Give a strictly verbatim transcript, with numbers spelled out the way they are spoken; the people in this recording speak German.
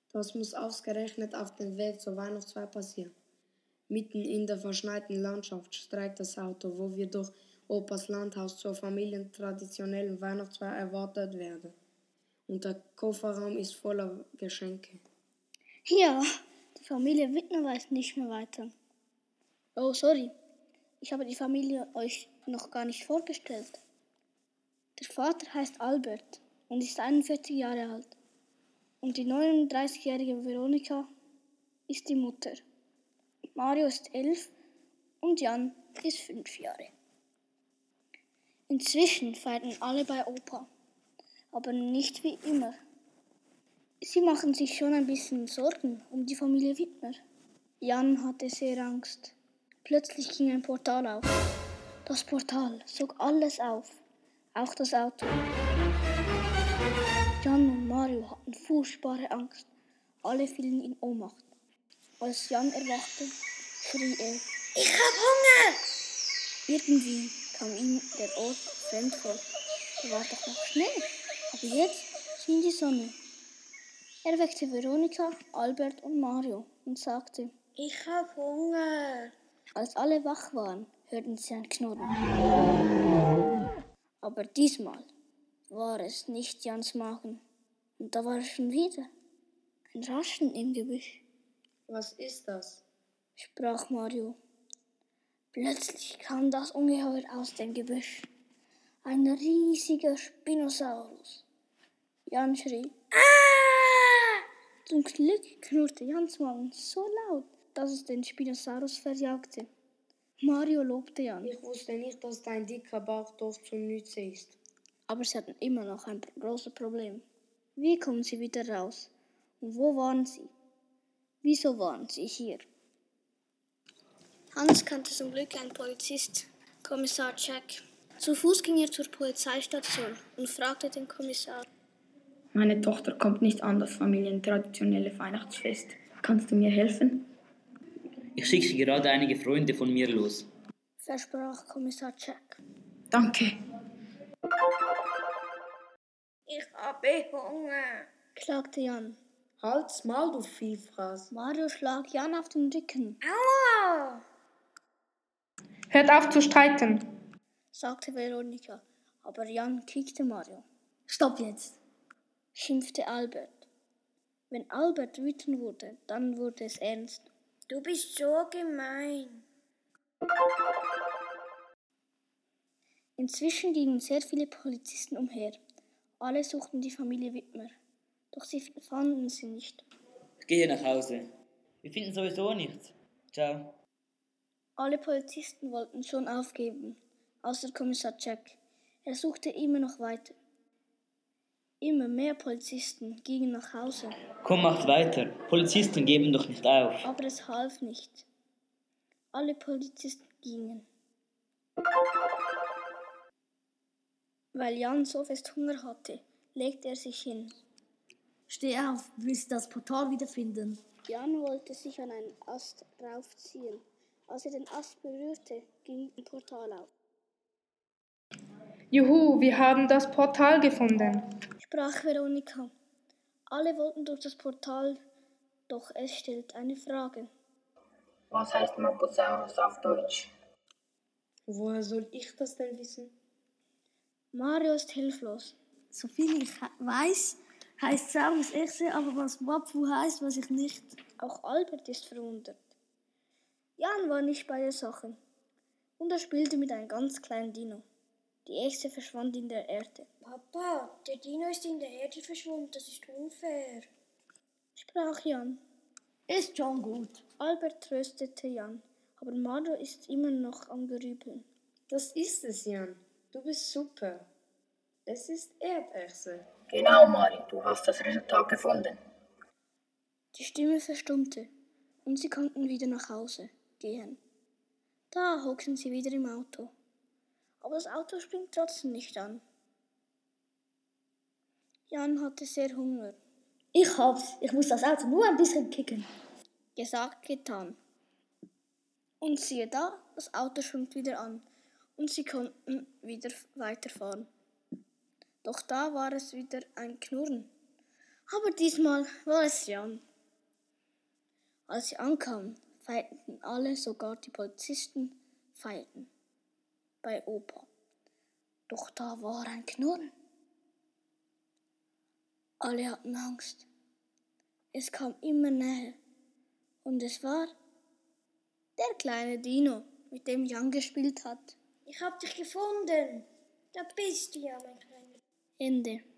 Das muss ausgerechnet auf dem Weg zur Weihnachtsfeier passieren. Mitten in der verschneiten Landschaft streikt das Auto, wo wir durch Opas Landhaus zur familientraditionellen Weihnachtsfeier erwartet werden. Und der Kofferraum ist voller Geschenke. Ja, die Familie Wittner weiß nicht mehr weiter. Oh, sorry, ich habe die Familie euch noch gar nicht vorgestellt. Der Vater heißt Albert und ist einundvierzig Jahre alt. Und die neununddreißigjährige Veronika ist die Mutter. Mario ist elf und Jan ist fünf Jahre. Inzwischen feiern alle bei Opa, aber nicht wie immer. Sie machen sich schon ein bisschen Sorgen um die Familie Wittmer. Jan hatte sehr Angst. Plötzlich ging ein Portal auf. Das Portal sog alles auf, auch das Auto. Jan und Mario hatten furchtbare Angst. Alle fielen in Ohnmacht. Als Jan erwachte, schrie er: Ich hab Hunger! Irgendwie kam ihm der Ort fremd vor. Da war doch noch Schnee, aber jetzt schien die Sonne. Er weckte Veronika, Albert und Mario und sagte: Ich hab Hunger. Als alle wach waren, hörten sie ein Knurren. Aber diesmal war es nicht Jans Magen. Und da war es schon wieder. Ein Rascheln im Gebüsch. Was ist das? Sprach Mario. Plötzlich kam das Ungeheuer aus dem Gebüsch. Ein riesiger Spinosaurus. Jan schrie: Ah! Zum Glück knurrte Jans Magen so laut, dass es den Spinosaurus verjagte. Mario lobte Jan. Ich wusste nicht, dass dein dicker Bauch doch zu Nütze ist. Aber sie hatten immer noch ein großes Problem. Wie kommen sie wieder raus? Und wo waren sie? Wieso waren sie hier? Hans kannte zum Glück einen Polizist, Kommissar Jack. Zu Fuß ging er zur Polizeistation und fragte den Kommissar: Meine Tochter kommt nicht an das familientraditionelle Weihnachtsfest. Kannst du mir helfen? Ich schicke gerade einige Freunde von mir los, versprach Kommissar Jack. Danke. Ich habe Hunger, klagte Jan. Halt's Maul, du Vielfraß. Mario schlag Jan auf den Rücken. Aua! Hört auf zu streiten, sagte Veronika, aber Jan kickte Mario. Stopp jetzt, schimpfte Albert. Wenn Albert wütend wurde, dann wurde es ernst. Du bist so gemein. Inzwischen gingen sehr viele Polizisten umher. Alle suchten die Familie Wittmer, doch sie fanden sie nicht. ich gehe nach Hause. Wir finden sowieso nichts. Ciao. Alle Polizisten wollten schon aufgeben, außer Kommissar Jack. Er suchte immer noch weiter. Immer mehr Polizisten gingen nach Hause. Komm, macht weiter. Polizisten geben doch nicht auf. Aber es half nicht. Alle Polizisten gingen. Weil Jan so fest Hunger hatte, legte er sich hin. Steh auf, bis wir das Portal wiederfinden. Jan wollte sich an einen Ast raufziehen. Als er den Ast berührte, ging ein Portal auf. Juhu, wir haben das Portal gefunden, sprach Veronika. Alle wollten durch das Portal, doch es stellt eine Frage. Was heißt Mosasaurus auf Deutsch? Woher soll ich das denn wissen? Mario ist hilflos. Soviel ich weiß, heißt Saurus Echse, aber was Wapfu heißt, weiß ich nicht. Auch Albert ist verwundert. Jan war nicht bei der Sache und er spielte mit einem ganz kleinen Dino. Die Echse verschwand in der Erde. Papa, der Dino ist in der Erde verschwunden, das ist unfair, sprach Jan. Ist schon gut. Albert tröstete Jan, aber Mario ist immer noch am Grübeln. Das ist es, Jan. Du bist super. Es ist Erdechse. Genau, Mario, du hast das Resultat gefunden. Die Stimme verstummte und sie konnten wieder nach Hause gehen. Da hockten sie wieder im Auto. Aber das Auto springt trotzdem nicht an. Jan hatte sehr Hunger. Ich hab's. Ich muss das Auto nur ein bisschen kicken. Gesagt, getan. Und siehe da, das Auto schwimmt wieder an und sie konnten wieder weiterfahren. Doch da war es wieder ein Knurren. Aber diesmal war es Jan. Als sie ankamen, feierten alle, sogar die Polizisten feierten bei Opa. Doch da war ein Knurren. Alle hatten Angst. Es kam immer näher. Und es war der kleine Dino, mit dem Jan gespielt hat. Ich hab dich gefunden. Da bist du ja, mein Kleiner. Ende.